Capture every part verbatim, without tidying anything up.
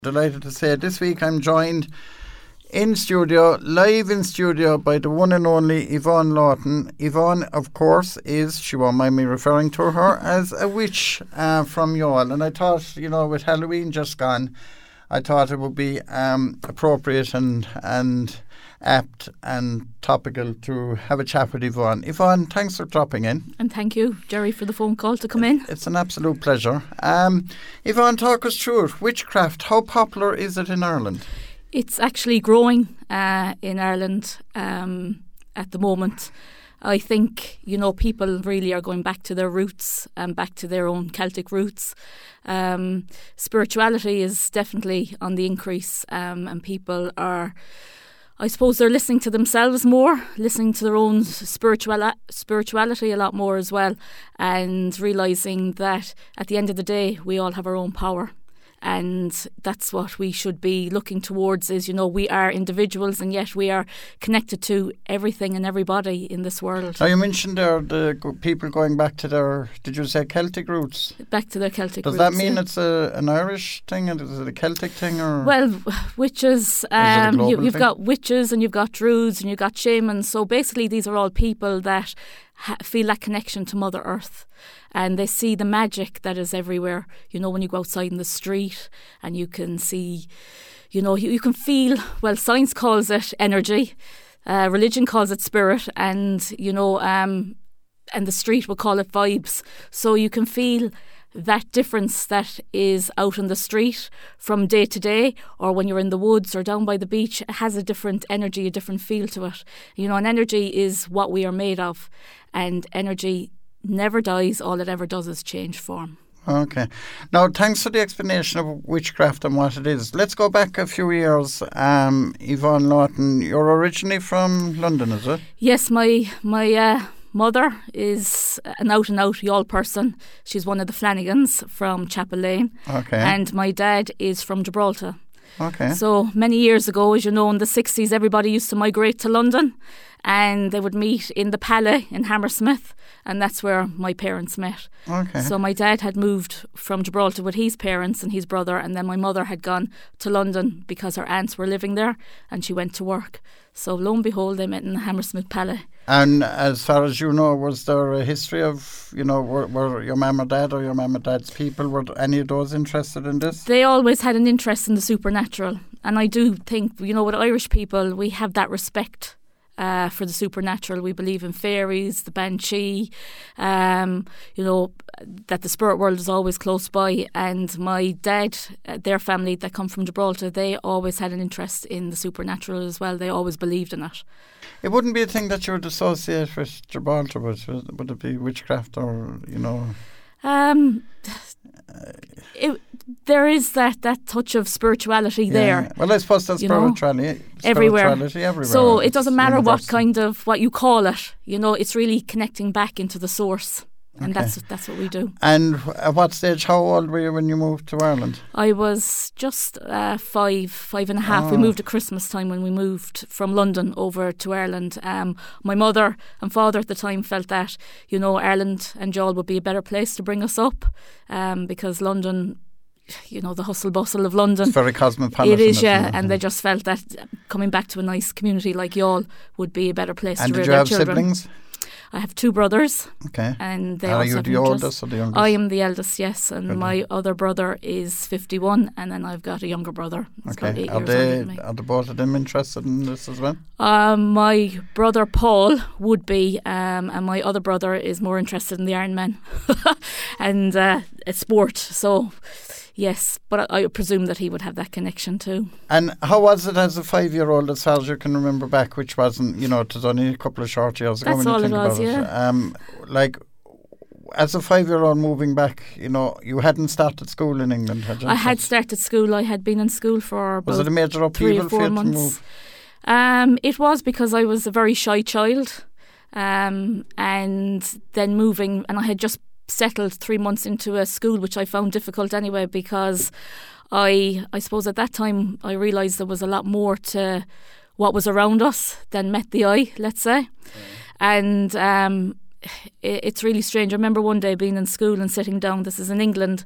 Delighted to say this week I'm joined in studio, live in studio, by the one and only Yvonne Lawton. Yvonne, of course, is, she won't mind me referring to her, as a witch uh, from Youghal. And I thought, you know, with Halloween just gone, I thought it would be um, appropriate and and apt and topical to have a chat with Yvonne. Yvonne, thanks for dropping in. And thank you, Jerry, for the phone call to come in. It's an absolute pleasure. Um, Yvonne, talk us through it. Witchcraft, how popular is it in Ireland? It's actually growing uh, in Ireland um, at the moment. I think, you know, people really are going back to their roots and back to their own Celtic roots. Um, spirituality is definitely on the increase, um, and people are, I suppose, they're listening to themselves more, listening to their own spiritual spirituality a lot more as well, and realising that at the end of the day, we all have our own power. And that's what we should be looking towards is, you know, we are individuals and yet we are connected to everything and everybody in this world. Now you mentioned there the go- people going back to their, did you say Celtic roots? Back to their Celtic Does roots. Does that mean yeah. it's a, an Irish thing and is it a Celtic thing? Or Well, witches, um, global you, you've thing? got witches and you've got druids and you've got shamans. So basically these are all people that ha- feel that connection to Mother Earth. And they see the magic that is everywhere. You know, when you go outside in the street and you can see, you know, you, you can feel, well, science calls it energy, uh, religion calls it spirit, and, you know, um, and the street will call it vibes. So you can feel that difference that is out on the street from day to day, or when you're in the woods or down by the beach. It has a different energy, a different feel to it. You know, and energy is what we are made of, and energy never dies. All it ever does is change form. Okay. Now, thanks for the explanation of witchcraft and what it is. Let's go back a few years. Um, Yvonne Lawton, you're originally from London, is it? Yes, my my uh, mother is an out-and-out Youghal person. She's one of the Flanagans from Chapel Lane. Okay. And my dad is from Gibraltar. Okay. So many years ago, as you know, in the sixties, everybody used to migrate to London and they would meet in the Palais in Hammersmith, and that's where my parents met. Okay. So my dad had moved from Gibraltar with his parents and his brother, and then my mother had gone to London because her aunts were living there and she went to work. So lo and behold, they met in the Hammersmith Palais. And as far as you know, was there a history of, you know, were, were your mum or dad or your mum or dad's people, were any of those interested in this? They always had an interest in the supernatural. And I do think, you know, with Irish people, we have that respect uh, for the supernatural. We believe in fairies, the banshee, um, you know, that the spirit world is always close by. And my dad, uh, their family that come from Gibraltar, they always had an interest in the supernatural as well. They always believed in it. It wouldn't be a thing that you would associate with Gibraltar, would it? Would it be witchcraft or, you know? Um, it, there is that, that touch of spirituality Yeah. there. Well, I suppose that's you know, spirituality, everywhere. spirituality everywhere. So it It's doesn't matter what universal. kind of, what you call it. You know, it's really connecting back into the source. And Okay. that's that's what we do. And at what stage, how old were you when you moved to Ireland? I was just uh, five, five and a half. We Oh. moved at Christmas time when we moved from London over to Ireland. Um, my mother and father at the time felt that, you know, Ireland and Youghal would be a better place to bring us up, um, because London, you know, the hustle bustle of London. It's very cosmopolitan. It is, isn't yeah, it? and they just felt that coming back to a nice community like Youghal would be a better place And to rear did you their have children. siblings? I have two brothers, Okay. and they Are also you have the interest. oldest or the youngest? I am the eldest, yes, and Good. my other brother is fifty-one, and then I've got a younger brother. He's about Okay. eight Are years older they than me. are the both of them interested in this as well? Um, my brother Paul would be, um, and my other brother is more interested in the Ironman and uh, a sport. So, yes, but I, I presume that he would have that connection too. And how was it as a five-year-old, as far as you can remember back, which wasn't, you know, it was only a couple of short years ago That's when you all it think was, about it. yeah. Um, like, as a five-year-old moving back, you know, you hadn't started school in England, had you? I had started school. I had been in school for about Was it a major three upheaval or for four you to months. move? Um, it was because I was a very shy child, um, and then moving, and I had just settled three months into a school, which I found difficult anyway, because I, I suppose at that time I realised there was a lot more to what was around us than met the eye, let's say, and um, it, it's really strange. I remember one day being in school and sitting down. This is in England.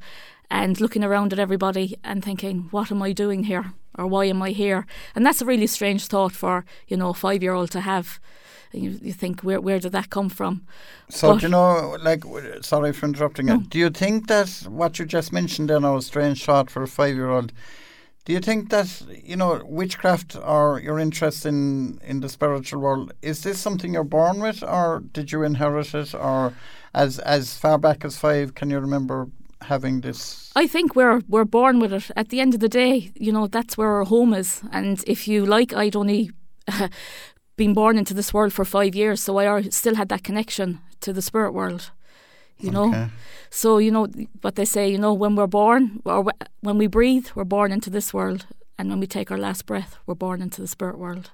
and looking around at everybody and thinking, what am I doing here? Or why am I here? And that's a really strange thought for, you know, a five-year-old to have. You, you think, where where did that come from? So, but, do you know, like, sorry for interrupting no. it. Do you think that what you just mentioned there now, a strange thought for a five-year-old, do you think that, you know, witchcraft or your interest in, in the spiritual world, is this something you're born with, or did you inherit it, or as as far back as five, can you remember having this? I think we're we're born with it. At the end of the day, you know, that's where our home is. And if you like, I'd only uh, been born into this world for five years, so I still had that connection to the spirit world, you know. Okay. So, you know, what they say, you know, when we're born, or when we breathe, we're born into this world. And when we take our last breath, we're born into the spirit world.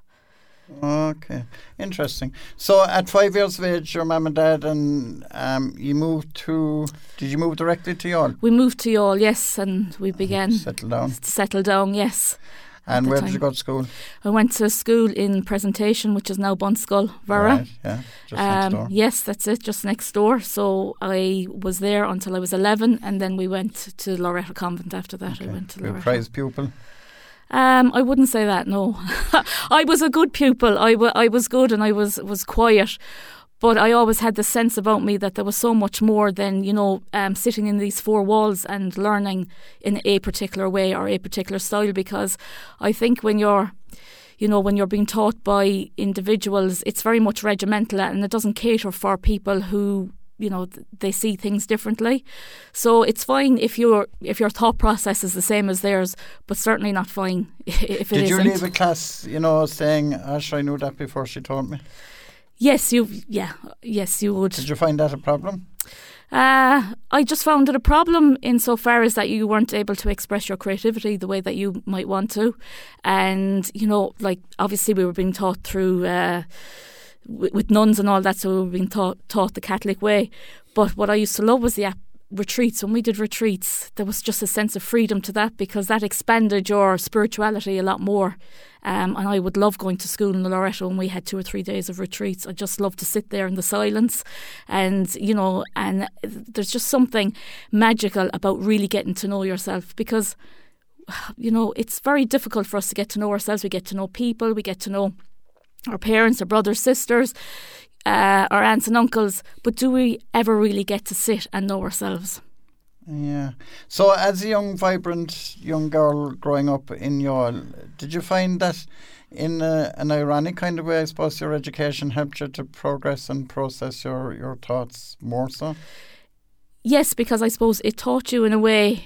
Okay, interesting. So at five years of age, your mum and dad, and um, you moved to, did you move directly to Youghal? We moved to Youghal, yes, and we began Settle down. to settle down, yes. And where time. did you go to school? I went to school in Presentation, which is now Bunskull, Vera. Right, yeah, just next Um, door. yes, that's it, just next door. So I was there until I was eleven, and then we went to Loreto Convent after that. Okay. I went to You're a Loreto. prize pupil? Um, I wouldn't say that, no. I was a good pupil. I, w- I was good and I was, was quiet. But I always had the sense about me that there was so much more than, you know, um, sitting in these four walls and learning in a particular way or a particular style. Because I think when you're, you know, when you're being taught by individuals, it's very much regimental and it doesn't cater for people who, you know, th- they see things differently. So it's fine if your if your thought process is the same as theirs, but certainly not fine if it Did you isn't. leave a class, you know, saying, Ash, I knew that before she told me? Yes, you. Yeah, yes, you would. Did you find that a problem? Uh, I just found it a problem insofar as that you weren't able to express your creativity the way that you might want to. And, you know, like, obviously we were being taught through, uh, w- with nuns and all that, so we were being taught, taught the Catholic way. But what I used to love was the ap- retreats. When we did retreats, there was just a sense of freedom to that because that expanded your spirituality a lot more. Um, and I would love going to school in Loreto when we had two or three days of retreats. I just love to sit there in the silence and, you know, and there's just something magical about really getting to know yourself because, you know, it's very difficult for us to get to know ourselves. We get to know people, we get to know our parents, our brothers, sisters, uh, our aunts and uncles, but do we ever really get to sit and know ourselves? Yeah. So as a young, vibrant young girl growing up in Youghal, did you find that in a, an ironic kind of way, I suppose, your education helped you to progress and process your, your thoughts more so? Yes, because I suppose it taught you in a way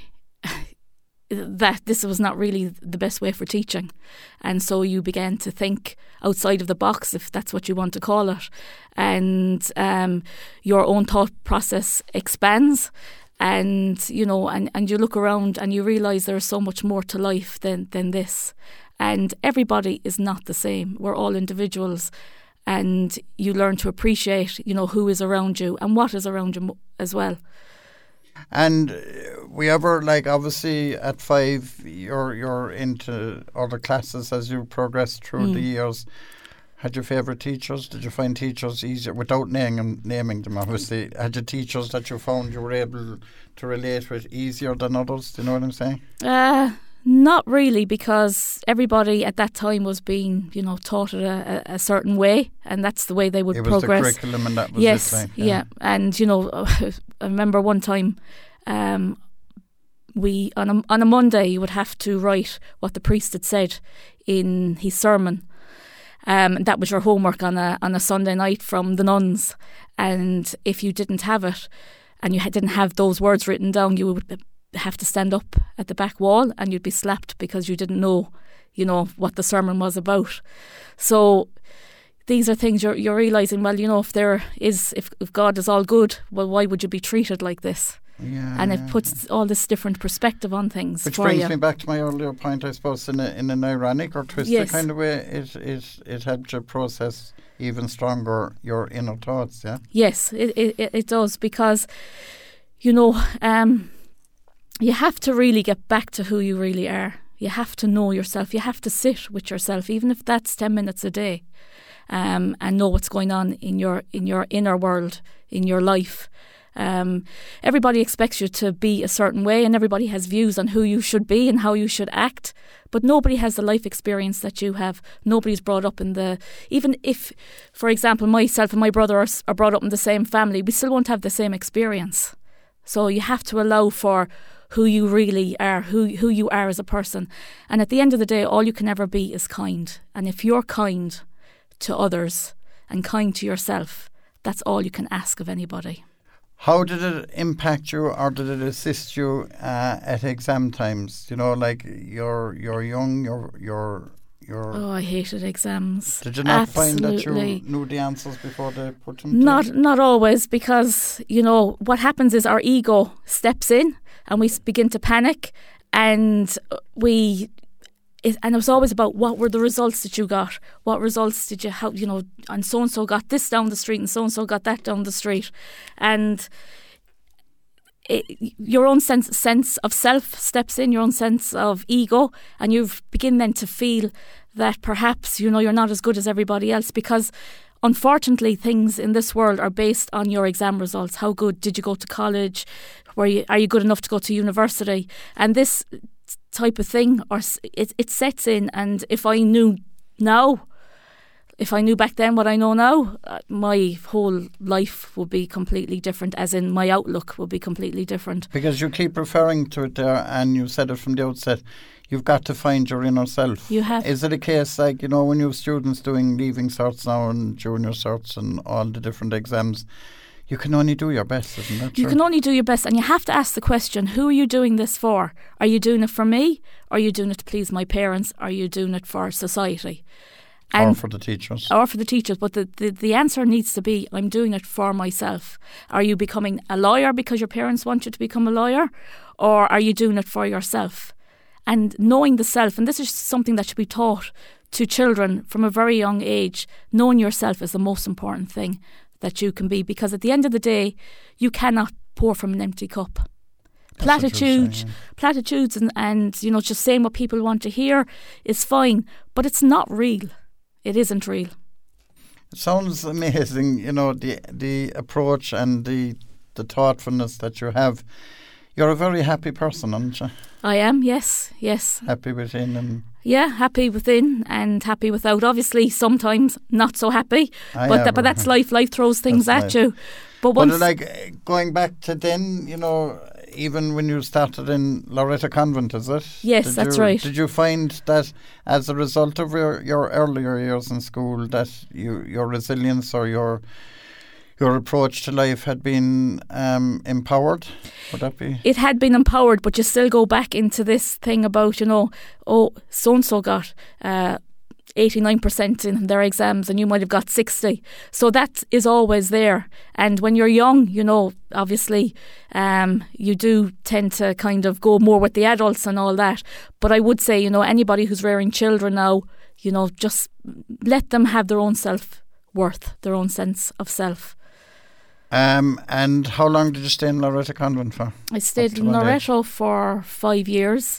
that this was not really the best way for teaching. And so you began to think outside of the box, if that's what you want to call it. And um, your own thought process expands. And, you know, and, and you look around and you realise there is so much more to life than, than this. And everybody is not the same. We're all individuals. And you learn to appreciate, you know, who is around you and what is around you as well. And uh, we ever, like, obviously at five, you're you're into other classes as you progress through Mm. the years. Had your favourite teachers? Did you find teachers easier, without naming, naming them, obviously? Had you teachers that you found you were able to relate with easier than others? Do you know what I'm saying? Uh, not really, because everybody at that time was being, you know, taught it a, a, a certain way, and that's the way they would it was progress. the curriculum and that was yes, it. Like, yeah. yeah. And, you know, I remember one time um, we on a, on a Monday you would have to write what the priest had said in his sermon. Um, that was your homework on a on a Sunday night from the nuns. And if you didn't have it and you had, didn't have those words written down, you would have to stand up at the back wall and you'd be slapped because you didn't know, you know, what the sermon was about. So these are things you're, you're realising, well, you know, if there is, if, if God is all good, well, why would you be treated like this? Yeah, and it yeah, puts all this different perspective on things. Which for brings you. me back to my earlier point, I suppose, in, a, in an ironic or twisted Yes. kind of way, it, it, it helped you process even stronger your inner thoughts, yeah? Yes, it, it, it does, because, you know, um, you have to really get back to who you really are. You have to know yourself. You have to sit with yourself, even if that's ten minutes a day, um, and know what's going on in your in your inner world, in your life. Um, everybody expects you to be a certain way, and everybody has views on who you should be and how you should act. But nobody has the life experience that you have. Nobody's brought up in the... Even if, for example, myself and my brother are, are brought up in the same family, we still won't have the same experience. So you have to allow for who you really are, who who you are as a person. And at the end of the day, all you can ever be is kind. And if you're kind to others and kind to yourself, that's all you can ask of anybody. How did it impact you, or did it assist you uh, at exam times? You know, like you're you're young, you're you're you're. Oh, I hated exams. Did you not Absolutely. find that you knew the answers before they put them? Not to not always, because you know what happens is our ego steps in and we begin to panic, and we. It, and it was always about what were the results that you got? What results did you have? You know, and so and so got this down the street, and so and so got that down the street, and it, your own sense sense of self steps in, your own sense of ego, and you begin then to feel that perhaps you know you're not as good as everybody else, because unfortunately things in this world are based on your exam results. How good did you go to college? Were you, are you good enough to go to university? And this type of thing, or it, it sets in. And if I knew now, if I knew back then what I know now, uh, my whole life would be completely different, as in my outlook would be completely different. Because you keep referring to it there, and you said it from the outset, you've got to find your inner self. You have. Is it a case like, you know, when you have students doing leaving certs now and junior certs and all the different exams, you can only do your best, isn't that true? You can only do your best, and you have to ask the question, who are you doing this for? Are you doing it for me? Are you doing it to please my parents? Are you doing it for society? And or for the teachers. Or for the teachers. But the, the, the answer needs to be, I'm doing it for myself. Are you becoming a lawyer because your parents want you to become a lawyer? Or are you doing it for yourself? And knowing the self, and this is something that should be taught to children from a very young age, knowing yourself is the most important thing that you can be, because at the end of the day you cannot pour from an empty cup. Platitudes saying, yeah. platitudes and, and you know just saying what people want to hear is fine, but it's not real. It isn't real. It sounds amazing, you know, the the approach and the the thoughtfulness that you have. You're a very happy person, aren't you? I am, yes, yes. Happy within and... Yeah, happy within and happy without. Obviously, sometimes not so happy, I but th- but that's life. Life throws things that's at life. you. But once, but like going back to then, you know, even when you started in Loreto Convent, is it? Yes, did that's you, right. Did you find that as a result of your, your earlier years in school that you your resilience or your your approach to life had been um, empowered? Would that be? It had been empowered, but you still go back into this thing about, you know, oh, so-and-so got uh, eighty-nine percent in their exams and you might have got sixty. So that is always there. And when you're young, you know, obviously um, you do tend to kind of go more with the adults and all that. But I would say, you know, anybody who's rearing children now, you know, just let them have their own self-worth, their own sense of self. Um, and how long did you stay in Loreto Convent for? I stayed in Loreto for five years.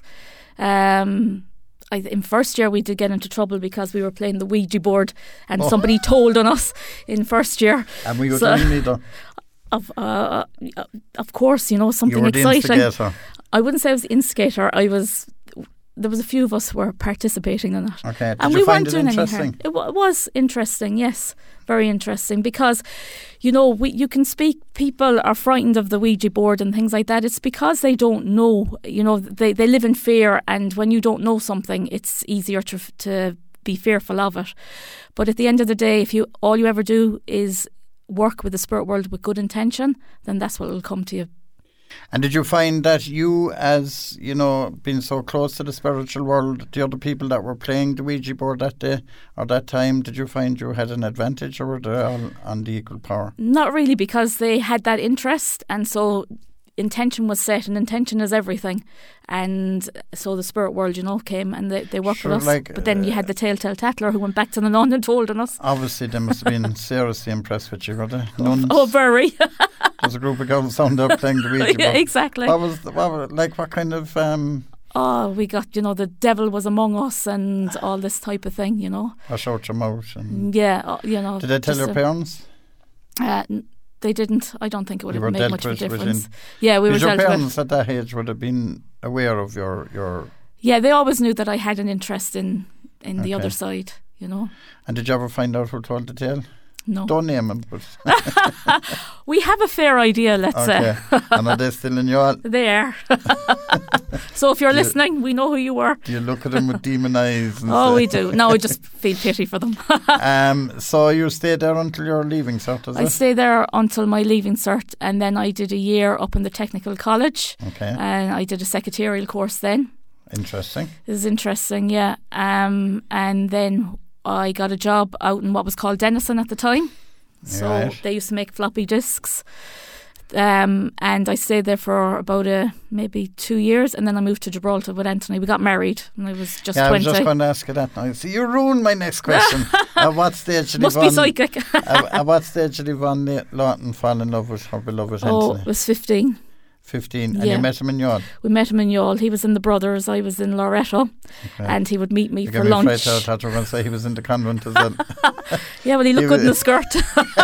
Um, I, in first year we did get into trouble because we were playing the Ouija board and oh. somebody told on us in first year. And we were so, doing neither. Of, uh, of course, you know, something you were exciting. The instigator. I wouldn't say I was the instigator. I was... There was a few of us who were participating in that. Okay. Did and you we find weren't it doing interesting? Any harm. It, w- it was interesting, yes. Very interesting. Because, you know, we, you can speak, people are frightened of the Ouija board and things like that. It's because they don't know, you know, they, they live in fear, and when you don't know something, it's easier to to be fearful of it. But at the end of the day, if you all you ever do is work with the spirit world with good intention, then that's what will come to you. And did you find that you, as, you know, being so close to the spiritual world, the other people that were playing the Ouija board that day or that time, did you find you had an advantage, or were they all on the equal power? Not really, because they had that interest, and so intention was set, and intention is everything. And so the spirit world, you know, came and they, they worked sure, with us. like, but then you had the telltale tattler who went back to the nun and told on us. Obviously, they must have been seriously impressed with you, were they? Nuns. Oh, very. There's a group of girls down there playing the Ouija board. Yeah, exactly. What was, the, what was like, what kind of... Um, oh, we got, you know, the devil was among us and all this type of thing, you know. Or short your mouth. And yeah, uh, you know. did they tell your a, parents? Uh, n- they didn't. I don't think it would You have were made dealt much of a with difference. within- Yeah, we were Because your dealt with. parents at that age would have been aware of your, your... Yeah, they always knew that I had an interest in, in the Okay. other side, you know. And did you ever find out who told the tale? No. Don't name him, but... We have a fair idea, let's okay. say. And are they still in your... There. So if you're Do you- listening, we know who you were. Do you look at them with demon eyes? And Oh, say- we do. No, I just feel pity for them. um, so you stayed there until your leaving cert, is I it? stayed there until my leaving cert, and then I did a year up in the technical college, Okay. and I did a secretarial course then. Interesting. It was interesting, yeah. Um, and then I got a job out in what was called Denison at the time. So Right. they used to make floppy disks. Um, and I stayed there for about a, maybe two years, and then I moved to Gibraltar with Anthony. We got married, and I was just Yeah, I was twenty. just going to ask you that now. See, you ruined my next question. At what stage did Must Yvonne, be psychic. at, at what stage did Yvonne La- Lawton fall in love with her beloved Oh, Anthony? it was fifteen. fifteen. And Yeah. you met him in Yard? We met him in Youghal. He was in the Brothers. I was in Loretto, Okay. and he would meet me You for gave me lunch. fright out. I thought you were going to say he was in the convent as well. Yeah, well, he looked He good in the was- skirt.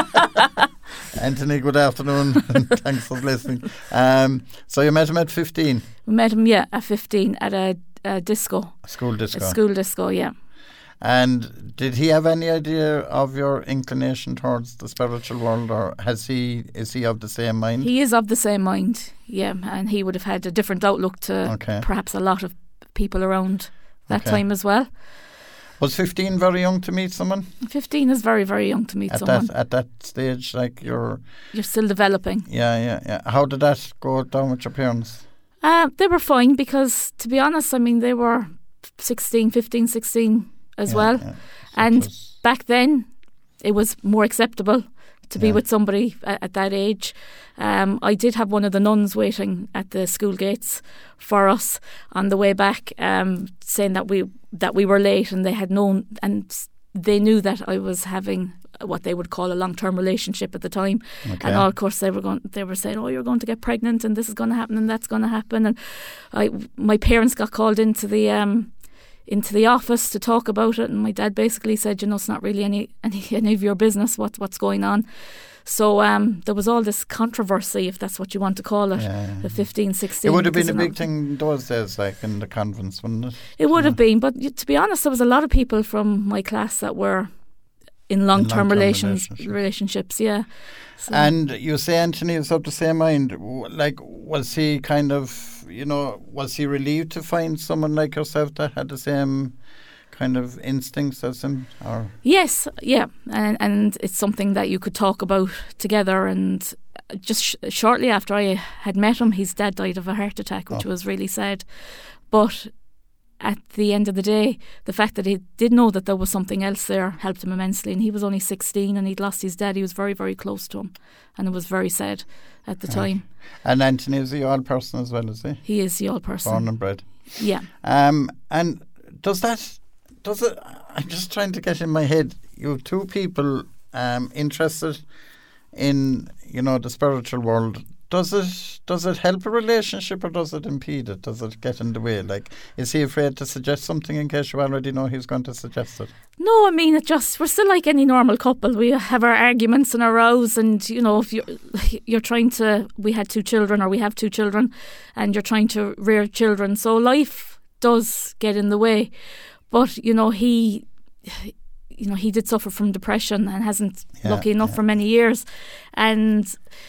Anthony, good afternoon. Thanks for listening. Um, so you met him at fifteen? We met him, yeah, at fifteen at a, a disco, School disco. a school disco, yeah. And did he have any idea of your inclination towards the spiritual world, or has he? Is he of the same mind? He is of the same mind, yeah, and he would have had a different outlook to Okay. perhaps a lot of people around that Okay. time as well. Was fifteen very young to meet someone fifteen is very, very young to meet at someone. that at that stage? Like you're, You're still developing. yeah, yeah, yeah. How did that go down with your parents? Uh, they were fine because, to be honest, I mean, they were sixteen, fifteen, sixteen as Yeah, well. yeah. So And it was- back then, it was more acceptable to be Yeah. with somebody at, at that age. Um, I did have one of the nuns waiting at the school gates for us on the way back, um, saying that we that we were late, and they had known, and s- they knew that I was having what they would call a long-term relationship at the time. okay. And all, of course, they were going. They were saying, "Oh, you're going to get pregnant, and this is going to happen, and that's going to happen." And I, my parents got called into the um, into the office to talk about it, and my dad basically said, "You know, it's not really any any, any of your business what what's going on." So um, there was all this controversy, if that's what you want to call it, Yeah. the fifteen, sixteen. It would have been because, a you know, big thing those days, like in the convents, wouldn't it? It would have been, but y- to be honest, there was a lot of people from my class that were in long-term, long-term relations, relationships. relationships. Yeah. So- And you say Anthony is of the same mind. W- Like, was he kind of, you know, was he relieved to find someone like yourself that had the same kind of instincts as him? Or Yes, yeah, and and it's something that you could talk about together. And just sh- shortly after I had met him, his dad died of a heart attack, which Oh. was really sad. But at the end of the day, the fact that he did know that there was something else there helped him immensely. And he was only sixteen, and he'd lost his dad. He was very, very close to him, and it was very sad at the time. and Anthony is a old person as well, is he? He is the old person. Born and bred. Yeah. Um, and does that, does it, I'm just trying to get in my head, you have two people um, interested in, you know, the spiritual world. Does it, does it help a relationship, or does it impede it? Does it get in the way? Like, is he afraid to suggest something in case you already know he's going to suggest it? No, I mean, it just, we're still like any normal couple. We have our arguments and our rows, and, you know, if you're, you're trying to, we had two children, or we have two children, and you're trying to rear children. So life does get in the way. But, you know, he, you know, he did suffer from depression and hasn't, Yeah, lucky enough, yeah. for many years. And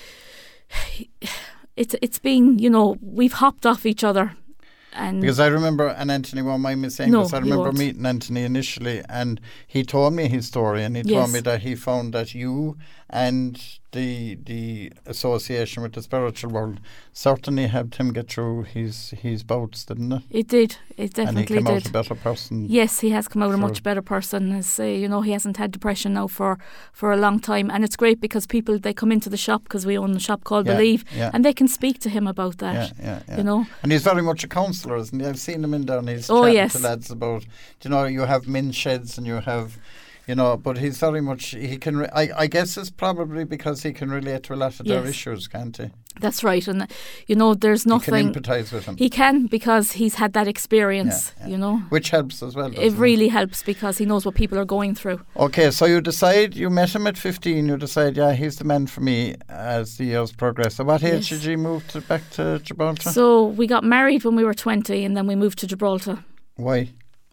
it's it's been, you know, we've hopped off each other. And Because I remember, and Anthony won't mind me saying No, this, I he remember won't. meeting Anthony initially, and he told me his story, and he Yes. told me that he found that you and the the association with the spiritual world certainly helped him get through his his bouts, didn't it? it did. It And he definitely came did. out a better person. Yes, he has come out a Sure. much better person. As uh, you know, he hasn't had depression now for, for a long time, and it's great because people, they come into the shop, because we own a shop called Yeah, Believe, yeah. and they can speak to him about Yeah, that. yeah, yeah. You know, And he's very much a counsellor, isn't he? I've seen him in there, and he's Oh, chatting yes. to lads about, do you know, you have min sheds and you have, You know, but he's very much, he can, re- I, I guess it's probably because he can relate to a lot of their Yes. issues, can't he? That's right. And, you know, there's nothing... He can empathise with him. He can, because he's had that experience, Yeah, yeah. you know. Which helps as well, It doesn't really helps, because he knows what people are going through. Okay, so you decide, you met him at fifteen, you decide, yeah, he's the man for me as the years progress. So what age Yes. did you move to, back to Gibraltar? So we got married when we were twenty, and then we moved to Gibraltar. Why?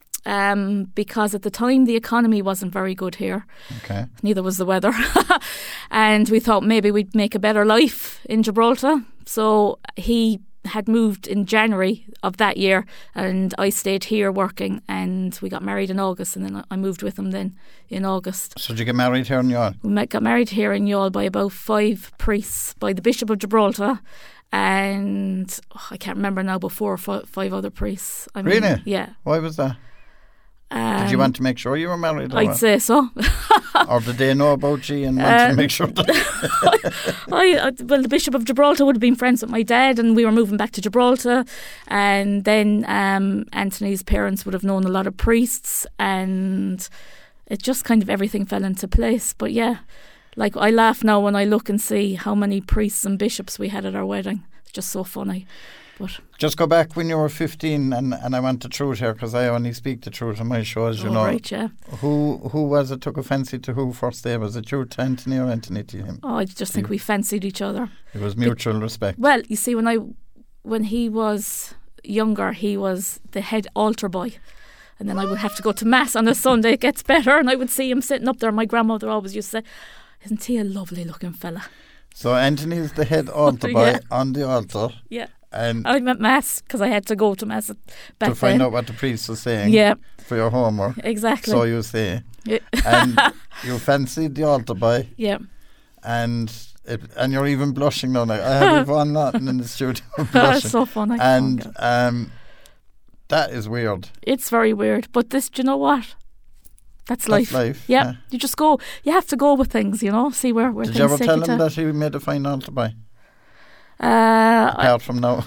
Um, because at the time the economy wasn't very good here. Okay. Neither was the weather. And we thought maybe we'd make a better life in Gibraltar. So he had moved in January of that year, and I stayed here working, and we got married in August, and then I moved with him then in August. So did you get married here in Youghal? We met, got married here in Youghal by about five priests, by the Bishop of Gibraltar, and oh, I can't remember now, but four or five, five other priests. I mean, Really? Yeah. Why was that? Um, Did you want to make sure you were married? Or I'd what? say so. Or did they know about you and want Um, to make sure that... I, I, well, the Bishop of Gibraltar would have been friends with my dad, and we were moving back to Gibraltar. And then um, Anthony's parents would have known a lot of priests, and it just kind of everything fell into place. But yeah, like I laugh now when I look and see how many priests and bishops we had at our wedding. It's just so funny. But Just go back when you were fifteen, and, and I want the truth here, because I only speak the truth on my shows, you oh, know. right, yeah. Who who was it took a fancy to who first day? Was it you to Anthony or Anthony to him? Oh, I just think we fancied each other. It was mutual respect. Well, you see, when I when he was younger, he was the head altar boy. And then I would have to go to Mass on a Sunday. It gets better. And I would see him sitting up there. My grandmother always used to say, isn't he a lovely looking fella? So Anthony's the head altar boy Yeah. on the altar. Yeah. And I'm at Mass because I had to go to Mass back to find then. out what the priest was saying Yeah. for your homework. Exactly. So you say. Yeah. And you fancied the altar boy. Yeah. And it, and you're even blushing now. Like, I have Yvonne Lawton in the studio That's blushing. so funny. And Oh, God. um, that is weird. It's very weird. But this, do you know what? That's That's life. life. Yeah. yeah. You just go, you have to go with things, you know, see where, where Did things you ever take tell you him to. that he made a fine altar boy? Uh, I, Apart from now.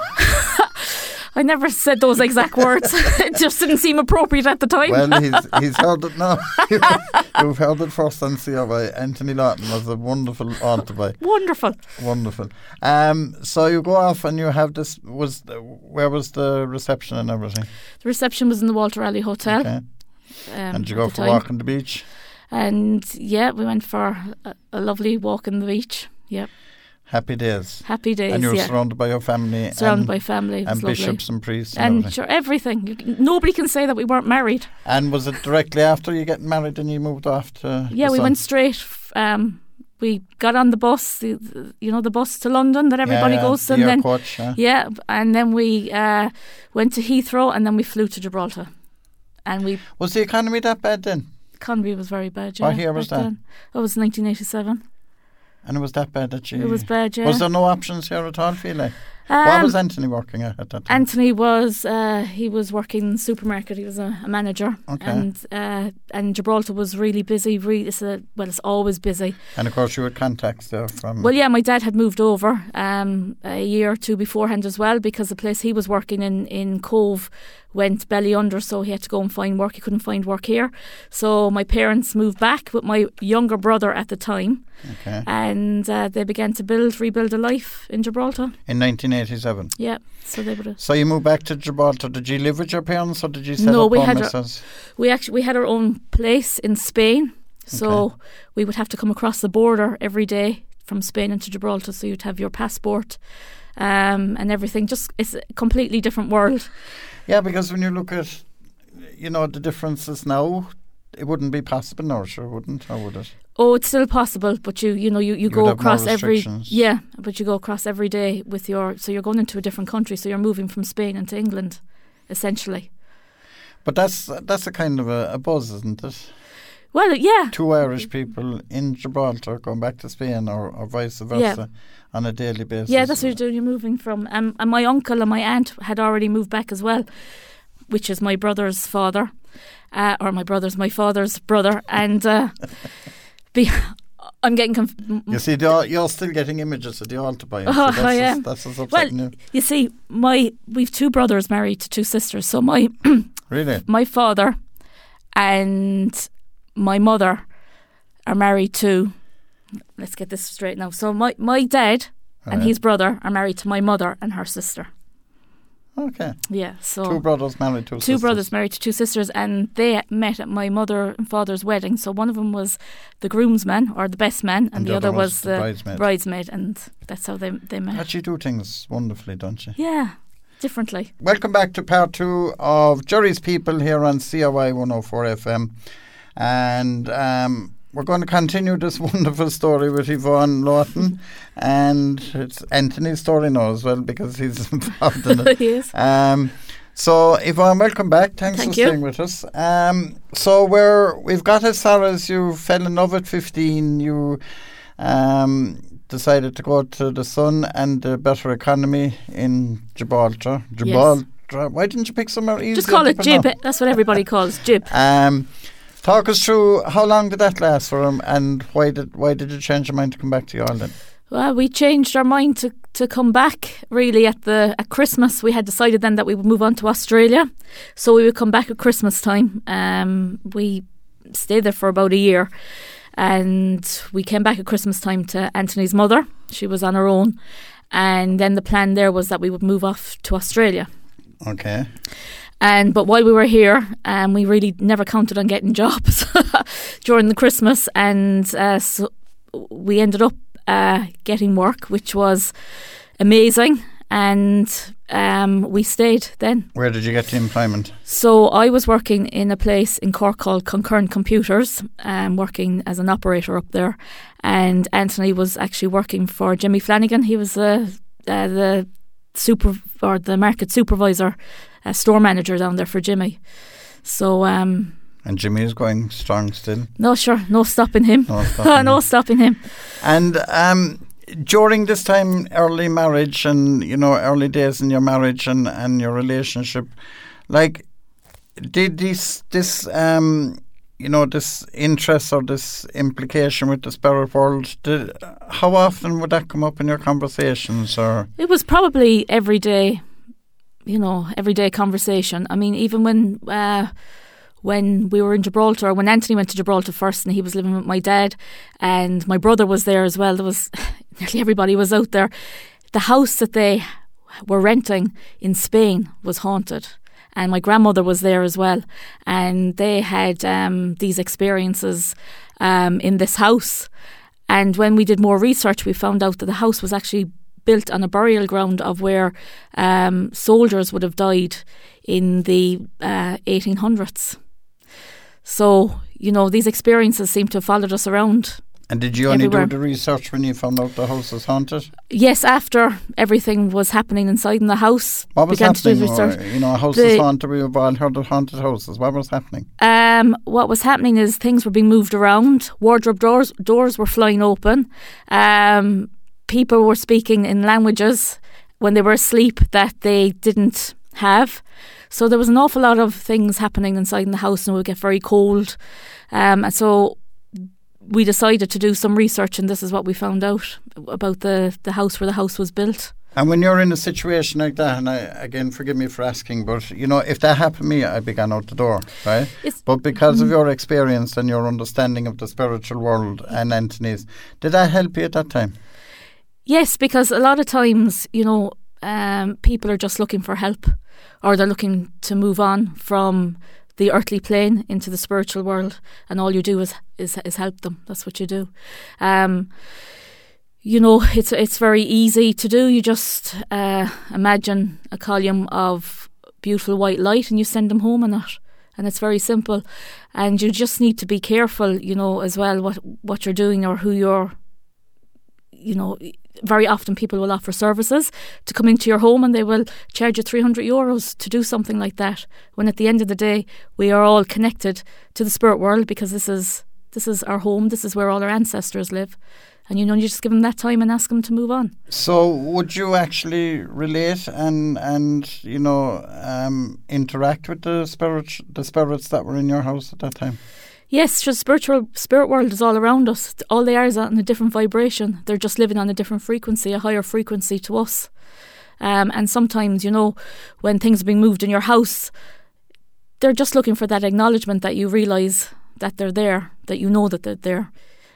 I never said those exact words. It just didn't seem appropriate at the time. Well, he's he's heard it now. You've heard it first on C R Y. Anthony Lawton was a wonderful altar boy. Wonderful. Wonderful. Um, so you go off and you have this. Was the, where was the reception and everything? The reception was in the Walter Raleigh Hotel. Okay. Um, And you at go the for a time. walk on the beach. And yeah, we went for a, a lovely walk on the beach. Yep. Happy days. Happy days. And you're yeah. surrounded by your family. Surrounded and, by family. It was and lovely. bishops and priests and, And everything. sure, everything. You, nobody can say that we weren't married. And was it directly after you getting married and you moved off to? Yeah, the we Sun? went straight. f- Um, we got on the bus, the, the, you know, the bus to London that everybody yeah, goes the to, and air then coach, yeah. yeah, and then we uh, went to Heathrow, and then we flew to Gibraltar, and we Was the economy that bad then? economy was very bad. Yeah, What year was back that? then. It was nineteen eighty-seven. And it was that bad that you... It was bad. Yeah. Was there no options here at all, feel like? um, What was Anthony working at at that time? Anthony was uh, he was working in the supermarket. He was a, a manager, Okay. and uh, and Gibraltar was really busy. Really, it's a, well, it's always busy. And of course you had contacts there from... Well, yeah, my dad had moved over um, a year or two beforehand as well, because the place he was working in in Cove went belly under, so he had to go and find work. He couldn't find work here, so my parents moved back with my younger brother at the time, Okay. and uh, they began to build, rebuild a life in Gibraltar. In nineteen eighty-seven. Yeah, so they would have. So you moved back to Gibraltar. Did you live with your parents or did you set No, up we home had a- yourselves? We actually we had our own place in Spain, so Okay. we would have to come across the border every day from Spain into Gibraltar. So you'd have your passport um, and everything. Just it's a completely different world. Yeah, because when you look at, you know, the differences now, it wouldn't be possible now, sure, wouldn't, or would it? Oh, it's still possible, but you you know you, you You go would have more across every restrictions. yeah, but you go across every day with your so you're going into a different country. So you're moving from Spain into England, essentially. But that's that's a kind of a, a buzz, isn't it? Well, yeah, Two Irish people in Gibraltar going back to Spain or, or vice versa on a daily basis. yeah, that's what you're doing. You're moving from, um, and my uncle and my aunt had already moved back as well, which is my brother's father, uh, or my brother's my father's brother, and uh, be, I'm getting conf- You see, the, al- you're still getting images of the altar boy. Oh, so that's, I what's- am. that's what's Well, upsetting you. you see, my we've two brothers married to two sisters, so my Really? my father and my mother are married to, let's get this straight now. So my, my dad and Right. his brother are married to my mother and her sister. Okay. Yeah, so Two brothers married, two, two sisters. brothers married to two sisters, and they met at my mother and father's wedding. So one of them was the groomsman or the best man, and, And the, other was the bridesmaid. bridesmaid, and that's how they they met. Actually do things wonderfully, don't you? Yeah, differently. Welcome back to part two of Jerry's People here on C O I one oh four F M. And um, we're going to continue this wonderful story with Yvonne Lawton. And it's Anthony's story now as well, because he's involved in it. He is. Um, so, Yvonne, welcome back. Thanks Thank for you. staying with us. Um, so, we're, we've got as far as you fell in love at fifteen. You um, decided to go to the Sun and the Better Economy in Gibraltar. Gibraltar. Why didn't you pick somewhere easier? Just call to it Jib. pronounce? That's what everybody calls Jib. Um, talk us through how long did that last for him, and why did why did you change your mind to come back to Ireland? Well, we changed our mind to, to come back really at the at Christmas. We had decided then that we would move on to Australia, so we would come back at Christmas time. Um, we stayed there for about a year, and we came back at Christmas time to Anthony's mother. She was on her own, and then the plan there was that we would move off to Australia. Okay. And but while we were here, um, we really never counted on getting jobs during the Christmas, and uh, so we ended up uh, getting work, which was amazing. And um, we stayed then. Where did you get the employment? So I was working in a place in Cork called Concurrent Computers, um, working as an operator up there. And Anthony was actually working for Jimmy Flanagan. He was uh, uh, the super or the market supervisor, uh, store manager down there for Jimmy. So um, And Jimmy is going strong still. no, sure, no stopping him. No stopping no him. stopping him. And um, during this time, early marriage and, you know, early days in your marriage and, and your relationship, like, did this, this um, you know, this interest or this implication with the spirit world, did, how often would that come up in your conversations? Or It was probably every day, you know, everyday conversation. I mean, even when uh, when we were in Gibraltar, when Anthony went to Gibraltar first, and he was living with my dad, and my brother was there as well. There was nearly everybody was out there. The house that they were renting in Spain was haunted, and my grandmother was there as well, and they had um, these experiences um, in this house. And when we did more research, we found out that the house was actually built on a burial ground of where um, soldiers would have died in the uh, eighteen hundreds. So, you know, these experiences seem to have followed us around. And did you only Everywhere. do the research when you found out the house was haunted? Yes, after everything was happening inside in the house, What was began to do happening? research. Or, you know, a house The- is haunted. We've all heard of haunted houses. What was happening? Um, what was happening is things were being moved around. Wardrobe doors doors were flying open. Um, people were speaking in languages when they were asleep that they didn't have. So there was an awful lot of things happening inside in the house, and it would get very cold. Um, and so we decided to do some research, and this is what we found out about the, the house where the house was built. And when you're in a situation like that, and I, again, forgive me for asking, but, you know, if that happened to me, I'd be gone out the door, right? It's- But because of your experience and your understanding of the spiritual world and Anthony's, did that help you at that time? Yes, because a lot of times, you know, um, people are just looking for help, or they're looking to move on from the earthly plane into the spiritual world, and all you do is is, is help them. That's what you do. Um, you know, it's it's very easy to do. You just uh, imagine a column of beautiful white light, and you send them home in it. And it's very simple. And you just need to be careful, you know, as well what what you're doing or who you're. You know, very often people will offer services to come into your home, and they will charge you three hundred euros to do something like that. When at the end of the day, we are all connected to the spirit world, because this is this is our home. This is where all our ancestors live. And you know, you just give them that time and ask them to move on. So would you actually relate and, and you know, um, interact with the spirit, the spirits that were in your house at that time? Yes, the spiritual spirit world is all around us. All they are is on a different vibration. They're just living on a different frequency, a higher frequency to us. Um, and sometimes, you know, when things are being moved in your house, they're just looking for that acknowledgement that you realise that they're there, that you know that they're there.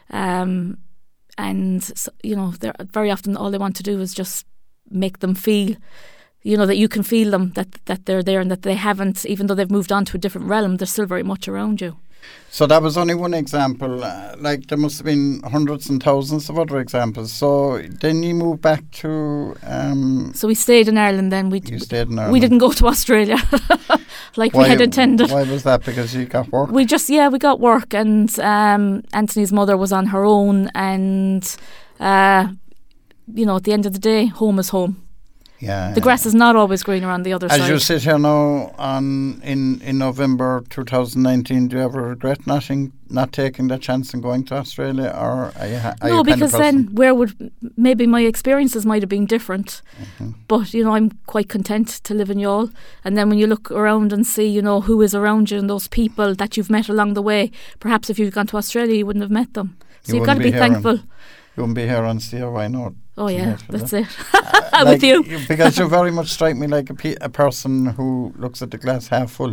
Um, and, so, you know, they're, very often all they want to do is just make them feel, you know, that you can feel them, that, that they're there and that they haven't, even though they've moved on to a different realm, they're still very much around you. So that was only one example. Uh, like there must have been hundreds and thousands of other examples. So then you moved back to... Um, so we stayed in Ireland then. We you stayed in Ireland. We didn't go to Australia like why, we had intended. Why was that? Because you got work? We just, yeah, we got work, and um, Anthony's mother was on her own, and, uh, you know, at the end of the day, home is home. Yeah, the grass is not always greener on the other As side. As you sit here now on in, in November twenty nineteen, do you ever regret not, in, not taking that chance and going to Australia, or are you, ha- are no? you Because kind of then where would maybe my experiences might have been different, mm-hmm. but you know I'm quite content to live in Youghal. And then when you look around and see, you know, who is around you and those people that you've met along the way, perhaps if you'd gone to Australia you wouldn't have met them. So you you've got to be thankful. On, you wouldn't be here on C O I North. Oh yeah, that's it. uh, With like, you. Because you very much strike me like a, pe- a person who looks at the glass half full.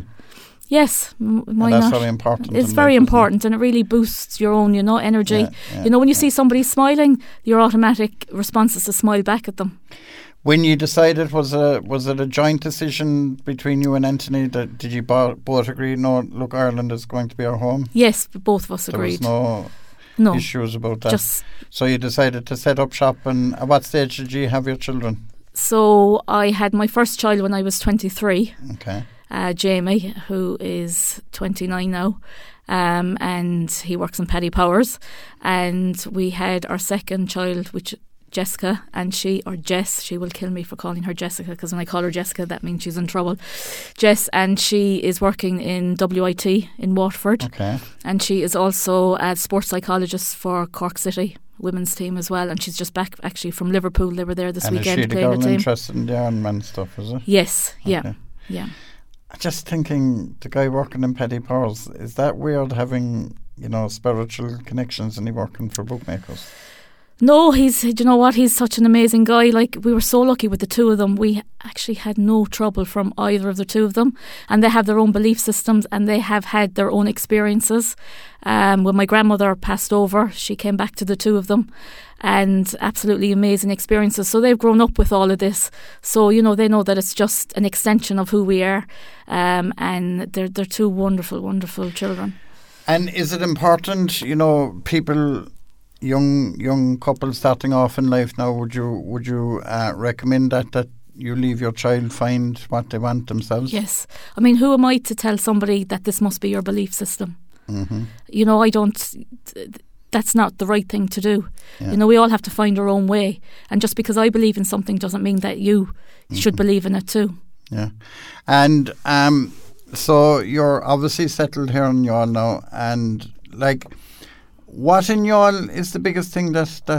Yes, m- why and that's not? very important. It's very life, important, and it really boosts your own, you know, energy. Yeah, yeah, you know, when you yeah. see somebody smiling, your automatic response is to smile back at them. When you decided, was a was it a joint decision between you and Anthony? That did you bo- both agree? No, look, Ireland is going to be our home. Yes, both of us there agreed. There was no. No. issues about that. Just so you decided to set up shop, and at what stage did you have your children? So I had my first child when I was twenty-three. Okay. Uh, Jamie, who is twenty-nine now, um, and he works in Paddy Powers. And we had our second child, which Jessica, and she, or Jess, she will kill me for calling her Jessica, because when I call her Jessica that means she's in trouble. Jess, and she is working in W I T in Waterford. Okay. And she is also a sports psychologist for Cork City women's team as well, and she's just back actually from Liverpool. They were there this and weekend is she the playing girl a team. Interested in the Ironman stuff, is it? Yes, yeah, okay. yeah. Just thinking, the guy working in Paddy Powers, is that weird having, you know, spiritual connections and he working for bookmakers? No, he's, do you know what, he's such an amazing guy. Like, we were so lucky with the two of them. We actually had no trouble from either of the two of them, and they have their own belief systems and they have had their own experiences. Um, when my grandmother passed over, she came back to the two of them, and absolutely amazing experiences. So they've grown up with all of this, so you know, they know that it's just an extension of who we are, um, and they're, they're two wonderful wonderful children. And is it important, you know, people, young young couples starting off in life now, would you would you uh, recommend that that you leave your child find what they want themselves? Yes. I mean, who am I to tell somebody that this must be your belief system? Mm-hmm. You know, I don't, that's not the right thing to do. Yeah. You know, we all have to find our own way, and just because I believe in something doesn't mean that you mm-hmm. should believe in it too. Yeah. And um, so you're obviously settled here in Youghal now, and like, what in Youghal is the biggest thing that that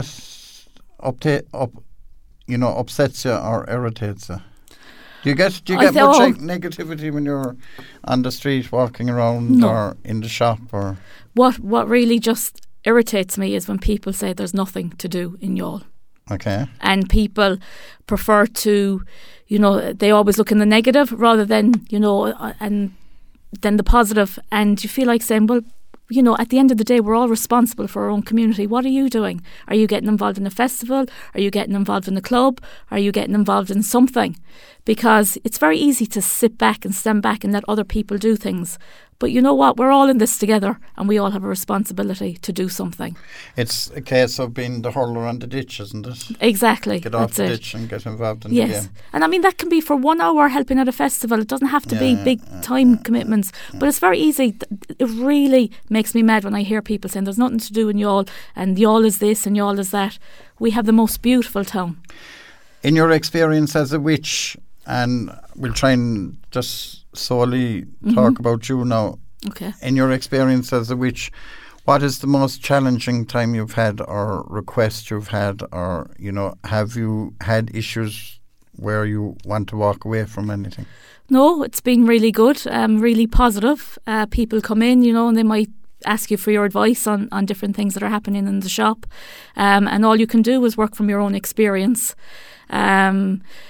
upta- up, you know, upsets you or irritates you? Do you get do you get much like negativity when you're on the street walking around no. or in the shop? Or what what really just irritates me is when people say there's nothing to do in Youghal. Okay. And people prefer to, you know, they always look in the negative rather than, you know, and then the positive, and you feel like saying, well, you know, at the end of the day, we're all responsible for our own community. What are you doing? Are you getting involved in a festival? Are you getting involved in a club? Are you getting involved in something? Because it's very easy to sit back and stand back and let other people do things. But you know what? We're all in this together, and we all have a responsibility to do something. It's a case of being the hurler on the ditch, isn't it? Exactly. Get off That's the it. ditch and get involved in yes. the game. And I mean, that can be for one hour helping at a festival. It doesn't have to yeah, be big yeah, time yeah, commitments. yeah. But it's very easy. It really makes me mad when I hear people saying there's nothing to do in Youghal, and Youghal is this and Youghal is that. We have the most beautiful town. In your experience as a witch, and we'll try and just solely mm-hmm. talk about you now. Okay. In your experience as a witch, what is the most challenging time you've had, or request you've had, or, you know, have you had issues where you want to walk away from anything? No, it's been really good, um, really positive. Uh, people come in, you know, and they might ask you for your advice on, on different things that are happening in the shop. Um, and all you can do is work from your own experience. Um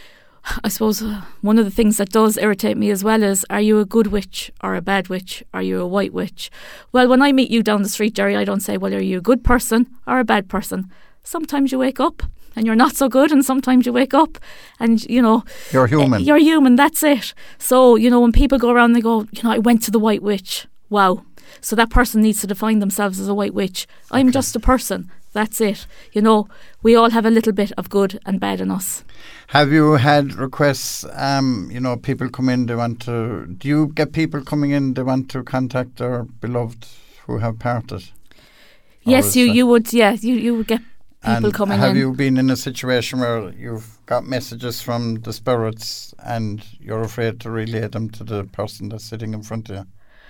I suppose uh, one of the things that does irritate me as well is, are you a good witch or a bad witch? Are you a white witch? Well, when I meet you down the street, Jerry, I don't say, well, are you a good person or a bad person? Sometimes you wake up and you're not so good, and sometimes you wake up and, you know, you're human. You're human, that's it. So, you know, when people go around, they go, you know, I went to the white witch. Wow. So that person needs to define themselves as a white witch. I'm okay. just a person. That's it. You know, we all have a little bit of good and bad in us. Have you had requests, um, you know, people come in, they want to, do you get people coming in, they want to contact their beloved who have parted? Yes, you, you would, yeah, you, you would get people and coming have in. Have you been in a situation where you've got messages from the spirits and you're afraid to relay them to the person that's sitting in front of you?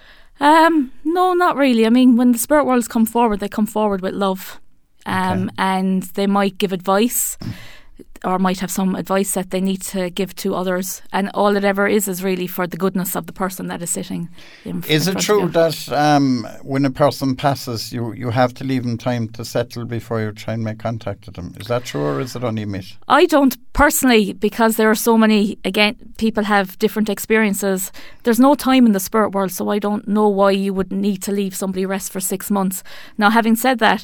Um, no, not really. I mean, when the spirit worlds come forward, they come forward with love. Um, okay. And they might give advice or might have some advice that they need to give to others. And all it ever is is really for the goodness of the person that is sitting in, is in it front true of you. that um, when a person passes, you, you have to leave them time to settle before you try and make contact with them? Is that true, or is it only a myth? I don't personally, because there are so many, again, people have different experiences. There's no time in the spirit world, so I don't know why you would need to leave somebody rest for six months. Now, having said that,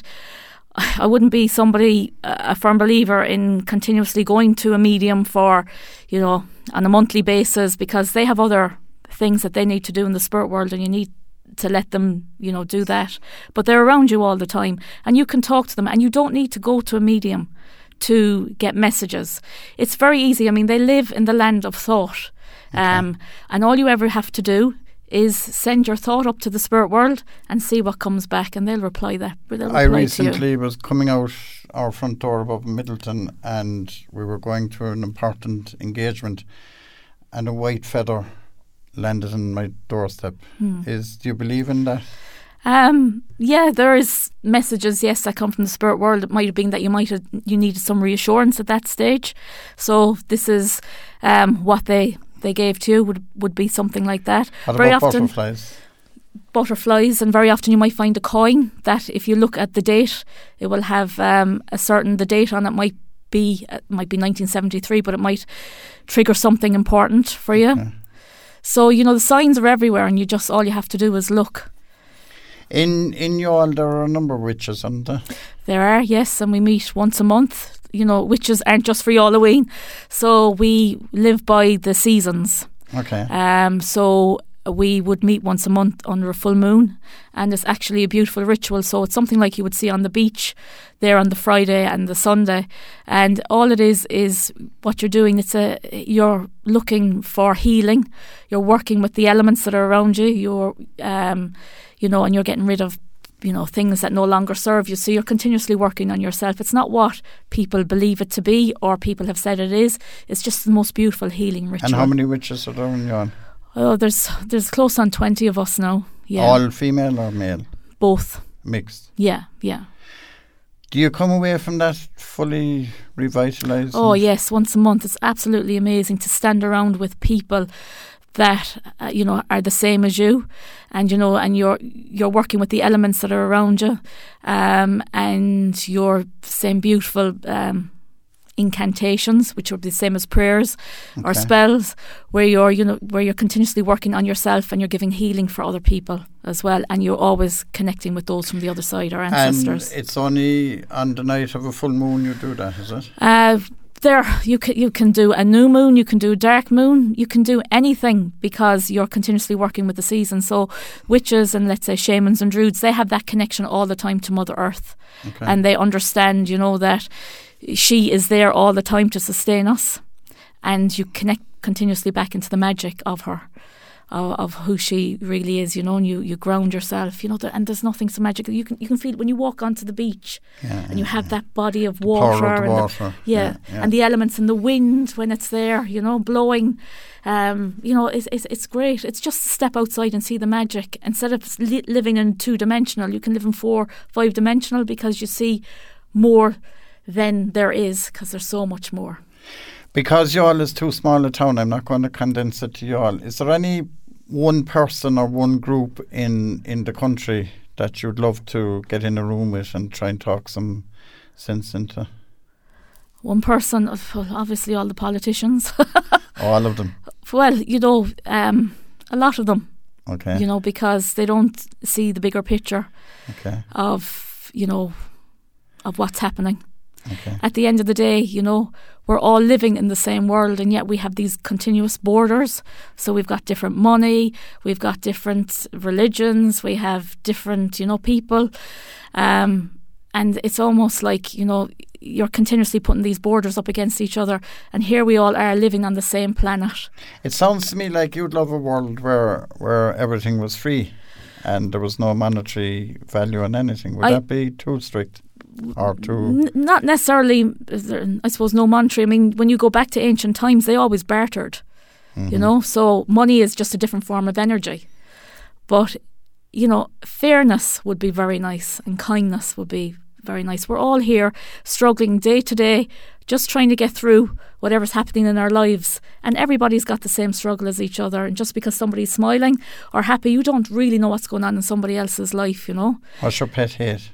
I wouldn't be somebody, a firm believer in continuously going to a medium for, you know, on a monthly basis, because they have other things that they need to do in the spirit world, and you need to let them, you know, do that. But they're around you all the time, and you can talk to them, and you don't need to go to a medium to get messages. It's very easy. I mean, they live in the land of thought, okay. um, and all you ever have to do is send your thought up to the spirit world and see what comes back, and they'll reply that. They'll reply I recently to you. was coming out our front door above Middleton, and we were going to an important engagement, and a white feather landed on my doorstep. Hmm. Is do you believe in that? Um, yeah, there is messages, yes, that come from the spirit world. It might have been that you might have you needed some reassurance at that stage. So this is um, what they. they gave to you would would be something like that. What very about often, butterflies? Butterflies, and very often you might find a coin that, if you look at the date, it will have um, a certain, the date on it might be uh, might be nineteen seventy-three, but it might trigger something important for you. Okay. So, you know, the signs are everywhere, and you just, all you have to do is look. In in Youghal, there are a number of witches, aren't there? There are, yes, and we meet once a month. You know, witches aren't just for Halloween, so we live by the seasons. Okay. Um. So we would meet once a month under a full moon, and it's actually a beautiful ritual. So it's something like you would see on the beach there on the Friday and the Sunday, and all it is is what you're doing. It's a you're looking for healing. You're working with the elements that are around you. You're, um, you know, and you're getting rid of, you know, things that no longer serve you. So you're continuously working on yourself. It's not what people believe it to be or people have said it is. It's just the most beautiful healing ritual. And how many witches are there in Youghal? Oh, there's there's close on twenty of us now. Yeah. All female or male? Both. Mixed? Yeah, yeah. Do you come away from that fully revitalised? Oh yes, once a month. It's absolutely amazing to stand around with people that uh, you know are the same as you, and you know, and you're you're working with the elements that are around you, um, and you're saying beautiful um, incantations, which would be the same as prayers okay. or spells, where you're you know where you're continuously working on yourself, and you're giving healing for other people as well, and you're always connecting with those from the other side, our ancestors. And it's only on the night of a full moon you do that, is it? Uh, There, you can you can do a new moon, you can do a dark moon, you can do anything, because you're continuously working with the seasons. So witches and, let's say, shamans and druids, they have that connection all the time to Mother Earth, okay. and they understand, you know, that she is there all the time to sustain us, and you connect continuously back into the magic of her. Of, of who she really is, you know, and you, you ground yourself, you know, and there's nothing so magical. You can you can feel it when you walk onto the beach, yeah, and you have yeah. that body of the water, power of the and water. The, yeah, yeah, yeah, and the elements and the wind when it's there, you know, blowing. Um, you know, it's, it's it's great. It's just to step outside and see the magic. Instead of li- living in two dimensional, you can live in four, five dimensional, because you see more than there is, because there's so much more. Because Youghal is too small a town, I'm not going to condense it to Youghal. Is there any one person or one group in, in the country that you'd love to get in a room with and try and talk some sense into? One person, well, obviously all the politicians. All of them? Well, you know, um, a lot of them. Okay. You know, because they don't see the bigger picture okay. of, you know, of what's happening. Okay. At the end of the day, you know, we're all living in the same world, and yet we have these continuous borders. So we've got different money, we've got different religions, we have different, you know, people. Um, and it's almost like, you know, you're continuously putting these borders up against each other, and here we all are living on the same planet. It sounds to me like you'd love a world where where everything was free and there was no monetary value on anything. Would I, that be too strict? Or too N- not necessarily, I suppose, no monetary. I mean, when you go back to ancient times, they always bartered, mm-hmm. you know, so money is just a different form of energy. But, you know, fairness would be very nice, and kindness would be very nice. We're all here struggling day to day, just trying to get through whatever's happening in our lives, and everybody's got the same struggle as each other. And just because somebody's smiling or happy, you don't really know what's going on in somebody else's life, you know. What's your pet hate?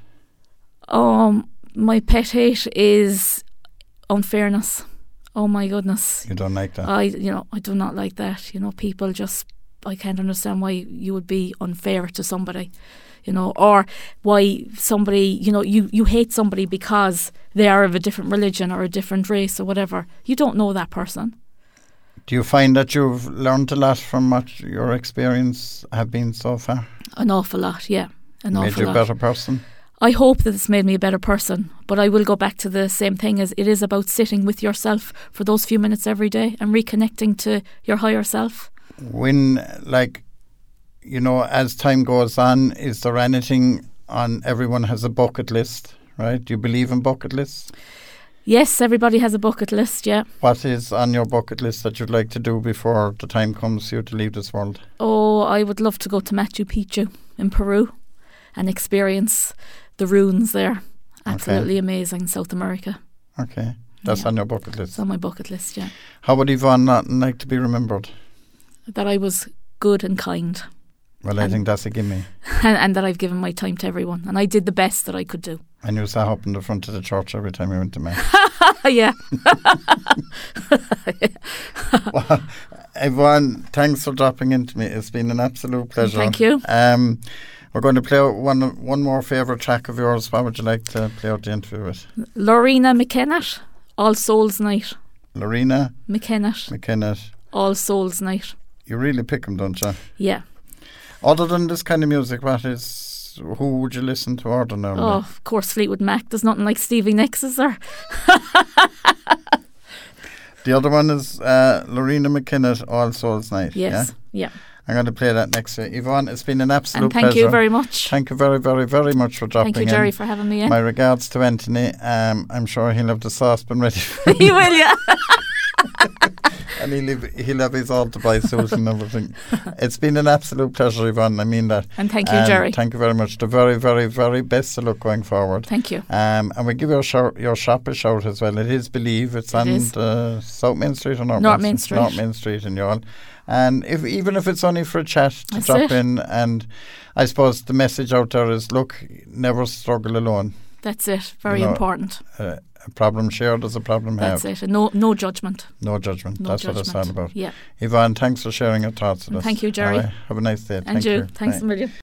Um, my pet hate is unfairness. Oh my goodness. You don't like that? I, you know, I do not like that. You know, people just, I can't understand why you would be unfair to somebody, you know, or why somebody, you know, you, you hate somebody because they are of a different religion or a different race or whatever. You don't know that person. Do you find that you've learned a lot from what your experience have been so far? An awful lot, yeah. An Made awful you a lot. better person? I hope that it's made me a better person, but I will go back to the same thing, as it is about sitting with yourself for those few minutes every day and reconnecting to your higher self. When, like, you know, as time goes on, is there anything on, everyone has a bucket list, right? Do you believe in bucket lists? Yes, everybody has a bucket list, yeah. What is on your bucket list that you'd like to do before the time comes for you to leave this world? Oh, I would love to go to Machu Picchu in Peru and experience the ruins there. Absolutely okay. Amazing. South America. Okay. That's yeah. on your bucket list? It's on my bucket list, yeah. How would Yvonne Naughton like to be remembered? That I was good and kind. Well, I and, think that's a gimme. And, and that I've given my time to everyone. And I did the best that I could do. And you sat up in the front of the church every time you went to Mass. Yeah. Well, Yvonne, thanks for dropping into me. It's been an absolute pleasure. Thank you. Um, we're going to play out one one more favourite track of yours. What would you like to play out the interview with? Lorena McKennett, All Souls Night. Lorena McKennett. McKennett. All Souls Night. You really pick them, don't you? Yeah. Other than this kind of music, what is, who would you listen to ordinarily? Oh, of course, Fleetwood Mac. There's nothing like Stevie Nicks, is there? The other one is uh, Lorena McKennett, All Souls Night. Yes, yeah. yeah. I'm going to play that next to you. Yvonne, it's been an absolute and thank pleasure. Thank you very much. Thank you very, very, very much for dropping in. Thank you, Jerry, in. for having me in. My regards to Anthony. Um, I'm sure he'll have the saucepan ready for He will, yeah. And he'll have, he'll have his all to buy suit and everything. It's been an absolute pleasure, Yvonne. I mean that. And thank you, and Jerry. Thank you very much. The very, very, very best of luck going forward. Thank you. Um, and we give your, shout, your shop a shout as well. It is Believe. It's it on is. The South Main Street or North, North Main Main Street. North Main Street in Youghal. And if even if it's only for a chat to That's drop it. in, and I suppose the message out there is, look, never struggle alone. That's it. Very you know, important. Uh, a problem shared is a problem That's have. it. And no, no judgment. No judgment. No That's judgment. what it's all about. Yeah. Yvonne, thanks for sharing your thoughts with us. Thank you, Jerry. Right. Have a nice day. And Thank you. you. Thanks Bye. a million.